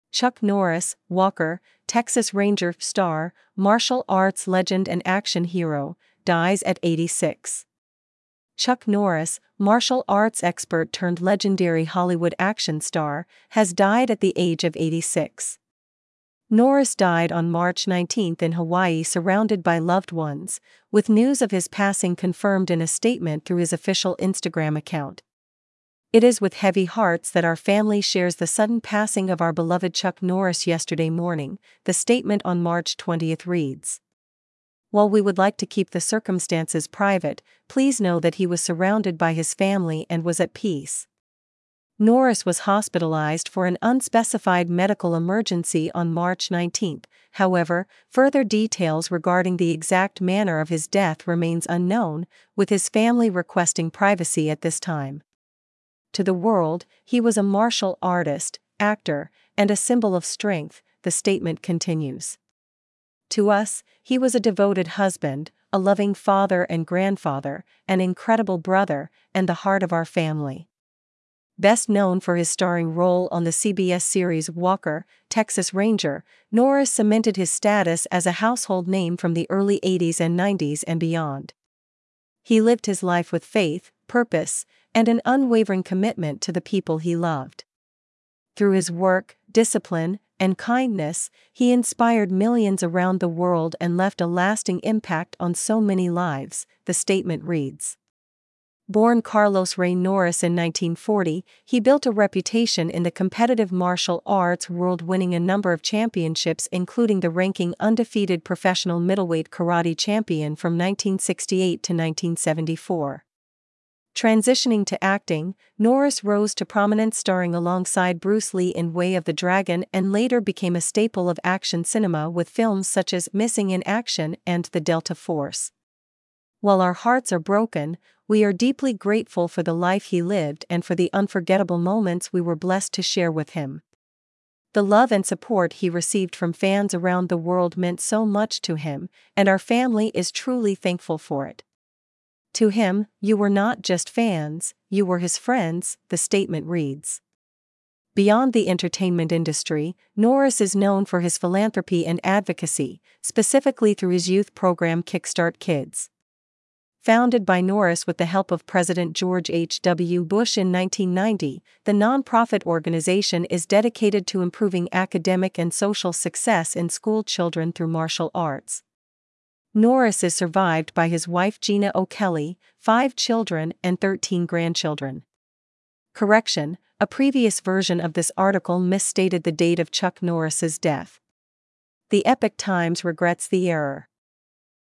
Chuck Norris, Walker, Texas Ranger star, martial arts legend and action hero, dies at 86. Chuck Norris, martial arts expert turned legendary Hollywood action star, has died at the age of 86. Norris died on March 19 in Hawaii surrounded by loved ones, with news of his passing confirmed in a statement through his official Instagram account. It is with heavy hearts that our family shares the sudden passing of our beloved Chuck Norris yesterday morning, the statement on March 20 reads. While we would like to keep the circumstances private, please know that he was surrounded by his family and was at peace. Norris was hospitalized for an unspecified medical emergency on March 19. However, further details regarding the exact manner of his death remains unknown, with his family requesting privacy at this time. To the world, he was a martial artist, actor, and a symbol of strength, the statement continues. To us, he was a devoted husband, a loving father and grandfather, an incredible brother, and the heart of our family. Best known for his starring role on the CBS series Walker, Texas Ranger, Norris cemented his status as a household name from the early 80s and 90s and beyond. He lived his life with faith, purpose, and an unwavering commitment to the people he loved. Through his work, discipline, and kindness, he inspired millions around the world and left a lasting impact on so many lives, the statement reads. Born Carlos Ray Norris in 1940, he built a reputation in the competitive martial arts world, winning a number of championships including the ranking undefeated professional middleweight karate champion from 1968 to 1974. Transitioning to acting, Norris rose to prominence starring alongside Bruce Lee in Way of the Dragon and later became a staple of action cinema with films such as Missing in Action and The Delta Force. While our hearts are broken, we are deeply grateful for the life he lived and for the unforgettable moments we were blessed to share with him. The love and support he received from fans around the world meant so much to him, and our family is truly thankful for it. To him, you were not just fans, you were his friends, the statement reads. Beyond the entertainment industry, Norris is known for his philanthropy and advocacy, specifically through his youth program Kickstart Kids. Founded by Norris with the help of President George H.W. Bush in 1990, the nonprofit organization is dedicated to improving academic and social success in school children through martial arts. Norris is survived by his wife Gina O'Kelly, 5 children and 13 grandchildren. Correction, a previous version of this article misstated the date of Chuck Norris's death. The Epoch Times regrets the error.